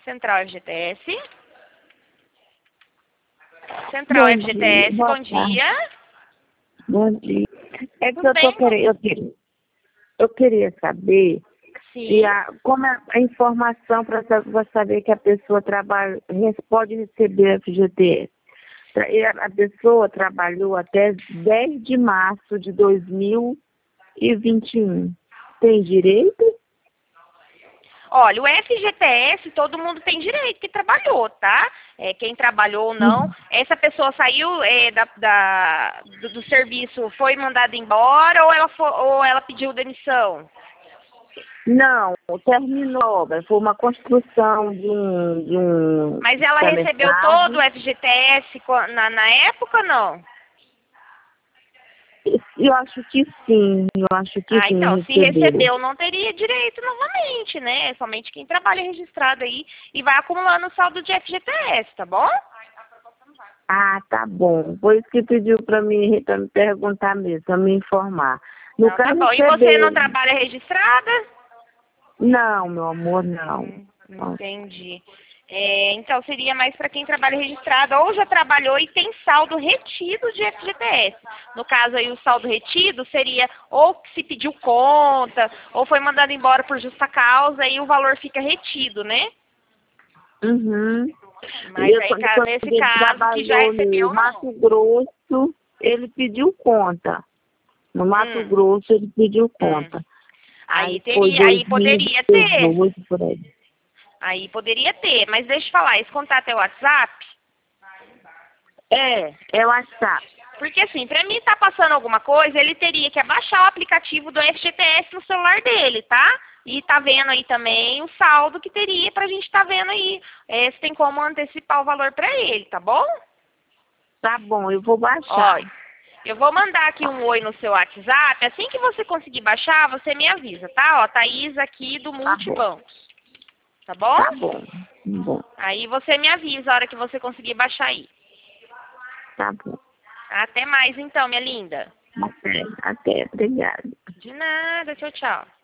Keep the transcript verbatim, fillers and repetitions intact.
Central F G T S. Central Bom F G T S, dia, bom boa tarde. dia. Bom dia. É que Tudo eu tô bem? querendo, eu queria, eu queria saber Sim. se a, como é a informação para saber que a pessoa trabalha, pode receber F G T S. Tra- e A a pessoa trabalhou até dez de março de dois mil e vinte e um. Tem direito? Olha, o F G T S todo mundo tem direito que trabalhou, tá? É, quem trabalhou ou não. Essa pessoa saiu é, da, da- do, do serviço, foi mandada embora ou ela, fo- ou ela pediu demissão? Não, terminou a obra. Foi uma construção de um, de um Mas ela recebeu todo o supermercado. F G T S co- na, na época, não? Eu acho que sim, eu acho que Ah, então, sim, se recebeu. recebeu, não teria direito novamente, né? Somente quem trabalha registrado aí e vai acumulando o saldo de F G T S, tá bom? Ah, tá bom. Foi isso que pediu para mim, para me perguntar mesmo, para me informar. No Não, tá caso, bom. E você não recebeu. trabalha registrada? Não, meu amor, não. Hum, entendi. É, então, seria mais para quem trabalha registrado ou já trabalhou e tem saldo retido de F G T S. No caso aí, o saldo retido seria ou que se pediu conta, ou foi mandado embora por justa causa e o valor fica retido, né? Uhum. E Mas eu, aí, quando, ca- quando nesse ele caso, que já trabalhou no recebeu, não. Mato Grosso, ele pediu conta. No Mato Hum, Grosso, ele pediu hum. conta. Aí Aí foi teria, aí poderia ter. dois mil e dezoito, por aí. Aí poderia ter. Mas deixa eu falar, esse contato é o WhatsApp? É, é o WhatsApp. Porque assim, para mim tá passando alguma coisa, ele teria que abaixar o aplicativo do F G T S no celular dele, tá? E tá vendo aí também o saldo que teria pra gente tá vendo aí. É, se tem como antecipar o valor pra ele, tá bom? Tá bom, eu vou Ó, baixar. eu vou mandar aqui um oi no seu WhatsApp. Assim que você conseguir baixar, você me avisa, tá? Ó, Thaís aqui do Tá bom, Multibancos. Tá bom? tá bom, tá bom, Aí você me avisa a hora que você conseguir baixar aí. tá bom. Até mais então, minha linda. Até, até, obrigada. De nada, tchau, tchau.